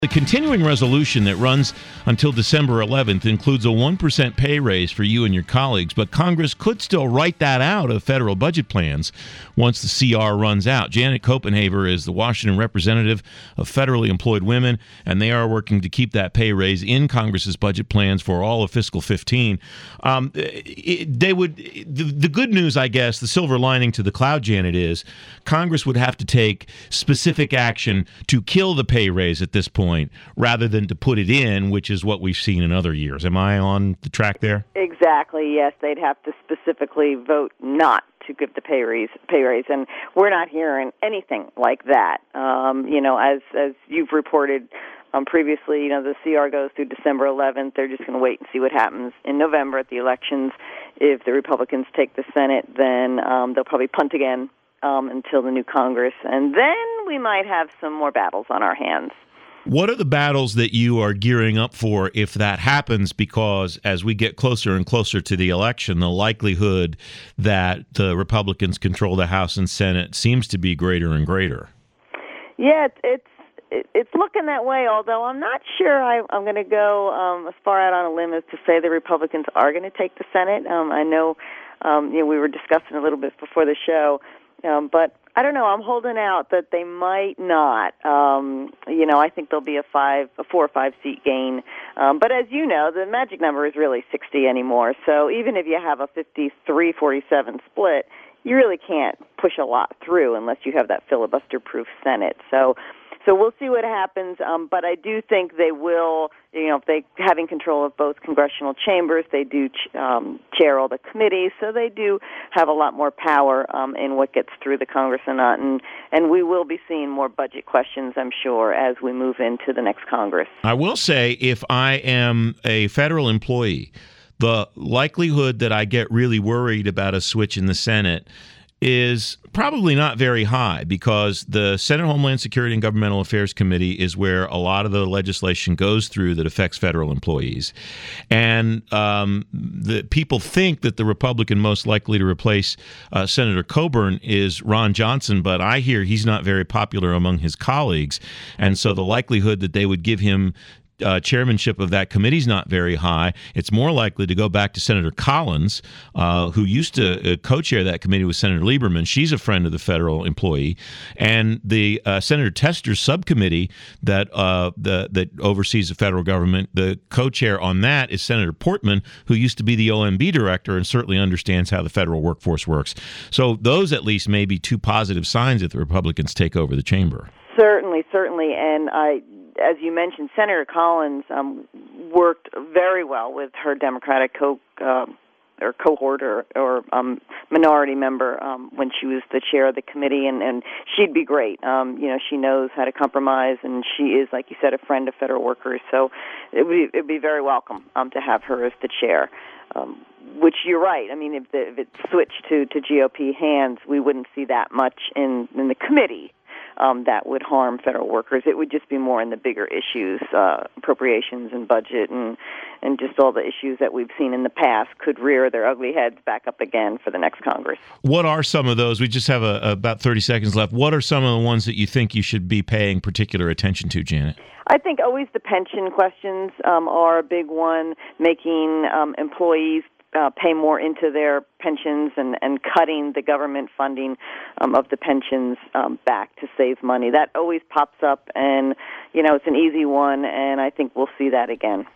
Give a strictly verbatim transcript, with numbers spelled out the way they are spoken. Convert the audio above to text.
The continuing resolution that runs until December eleventh includes a one percent pay raise for you and your colleagues, but Congress could still write that out of federal budget plans once the C R runs out. Janet Copenhaver is the Washington representative of federally employed women, and they are working to keep that pay raise in Congress's budget plans for all of fiscal fifteen. Um, it, they would. The, the good news, I guess, the silver lining to the cloud, Janet, is Congress would have to take specific action to kill the pay raise at this point, rather than to put it in, which is what we've seen in other years. Am I on the track there? Exactly, yes. They'd have to specifically vote not to give the pay raise, pay raise, and we're not hearing anything like that. Um, you know, as as you've reported um, previously, you know, the C R goes through December eleventh. They're just going to wait and see what happens in November at the elections. If the Republicans take the Senate, then um, they'll probably punt again um, until the new Congress, and then we might have some more battles on our hands. What are the battles that you are gearing up for if that happens? Because as we get closer and closer to the election, the likelihood that the Republicans control the House and Senate seems to be greater and greater. Yeah, it's it's, it's looking that way, although I'm not sure I, I'm going to go um, as far out on a limb as to say the Republicans are going to take the Senate. Um, I know, um, you know, we were discussing a little bit before the show, um, but I don't know. I'm holding out that they might not. Um, you know, I think there'll be a five, a four or five seat gain. Um, but as you know, the magic number is really sixty anymore. So even if you have a fifty-three forty-seven split, you really can't push a lot through unless you have that filibuster-proof Senate. So, so we'll see what happens. Um, but I do think they will. You know, if they having control of both congressional chambers, they do ch- um, chair all the committees, so they do have a lot more power um, in what gets through the Congress or not. And and we will be seeing more budget questions, I'm sure, as we move into the next Congress. I will say, if I am a federal employee, the likelihood that I get really worried about a switch in the Senate is probably not very high, because the Senate Homeland Security and Governmental Affairs Committee is where a lot of the legislation goes through that affects federal employees. And um, the people think that the Republican most likely to replace uh, Senator Coburn is Ron Johnson, but I hear he's not very popular among his colleagues. And so the likelihood that they would give him Uh, chairmanship of that committee is not very high. It's more likely to go back to Senator Collins, uh, who used to uh, co-chair that committee with Senator Lieberman. She's a friend of the federal employee. And the uh, Senator Tester's subcommittee that uh, the, that oversees the federal government, the co-chair on that is Senator Portman, who used to be the O M B director and certainly understands how the federal workforce works. So those at least may be two positive signs if the Republicans take over the chamber. Certainly, certainly. And I, as you mentioned, Senator Collins um, worked very well with her Democratic co uh, or cohort or, or um, minority member um, when she was the chair of the committee, and, and she'd be great. Um, you know, she knows how to compromise, and she is, like you said, a friend of federal workers. So it would be, it'd be very welcome um, to have her as the chair. Um, which you're right. I mean, if, the, if it switched to, to G O P hands, we wouldn't see that much in, in the committee. Um, that would harm federal workers. It would just be more in the bigger issues, uh, appropriations and budget, and and just all the issues that we've seen in the past could rear their ugly heads back up again for the next Congress. What are some of those? We just have a, about thirty seconds left. What are some of the ones that you think you should be paying particular attention to, Janet? I think always the pension questions um, are a big one, making um, employees Uh, pay more into their pensions and, and cutting the government funding um, of the pensions um, back to save money. That always pops up, and, you know, it's an easy one, and I think we'll see that again.